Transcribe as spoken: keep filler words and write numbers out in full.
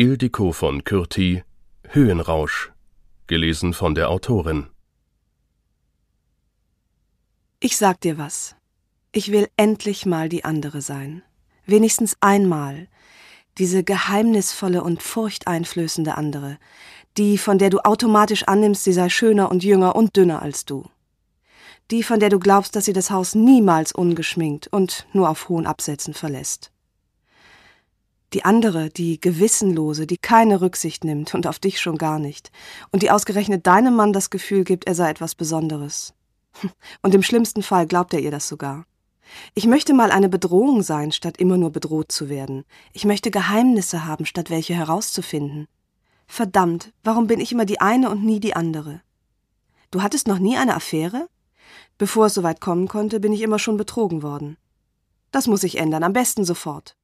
Ildiko von Kürti, Höhenrausch, gelesen von der Autorin. Ich sag dir was. Ich will endlich mal die andere sein. Wenigstens einmal. Diese geheimnisvolle und furchteinflößende andere. Die, von der du automatisch annimmst, sie sei schöner und jünger und dünner als du. Die, von der du glaubst, dass sie das Haus niemals ungeschminkt und nur auf hohen Absätzen verlässt. Die andere, die Gewissenlose, die keine Rücksicht nimmt und auf dich schon gar nicht. Und die ausgerechnet deinem Mann das Gefühl gibt, er sei etwas Besonderes. Und im schlimmsten Fall glaubt er ihr das sogar. Ich möchte mal eine Bedrohung sein, statt immer nur bedroht zu werden. Ich möchte Geheimnisse haben, statt welche herauszufinden. Verdammt, warum bin ich immer die eine und nie die andere? Du hattest noch nie eine Affäre? Bevor es soweit kommen konnte, bin ich immer schon betrogen worden. Das muss sich ändern, am besten sofort.